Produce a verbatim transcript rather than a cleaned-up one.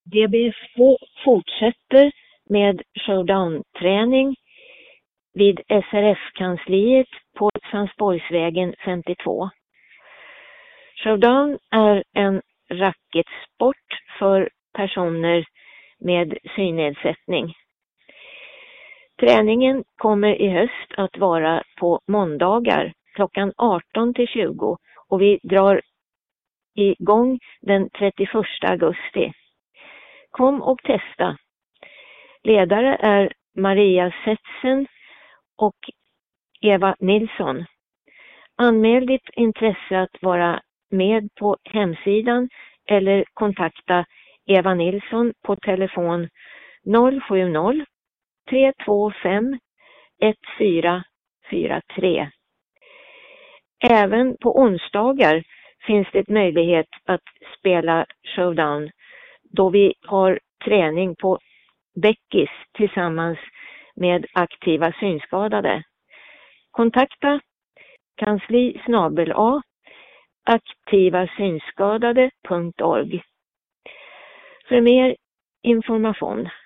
D B F K fortsätter med showdown-träning vid S R F-kansliet på Sandsborgsvägen femtiotvå. Showdown är en racketsport för personer med synnedsättning. Träningen kommer i höst att vara på måndagar klockan arton till tjugo och vi drar igång den trettioförsta augusti. Kom och testa. Ledare är Maria Setsen och Eva Nilsson. Anmäl ditt intresse att vara med på hemsidan eller kontakta Eva Nilsson på telefon noll sju noll tre två fem ett fyra fyra tre. Även på onsdagar finns det möjlighet att spela showdown då vi har träning på Beckis tillsammans med aktiva synskadade. Kontakta kansli snabel a aktivasynskadade punkt org för mer information.